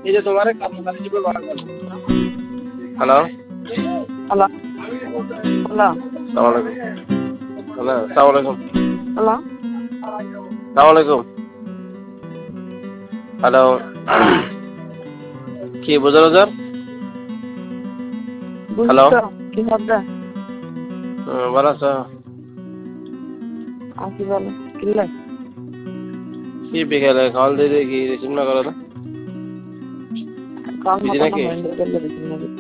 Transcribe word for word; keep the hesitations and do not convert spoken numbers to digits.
এই যে তোমার কর্মচারী হিসেবে করা গেল। হ্যালো হ্যালো হ্যালো সালাম আলাইকুম। হ্যালো সালাম আলাইকুম। হ্যালো সালাম আলাইকুম। হ্যালো কি বুঝার বুঝার হ্যালো বুঝছো কি হবে? ভালো আছো? আর কি বলো কিনলে কি বিকেলে কল দিয়ে কি রিসিভ না করো না? কাল বিজি মতো না নাকি? হয়ে গেলে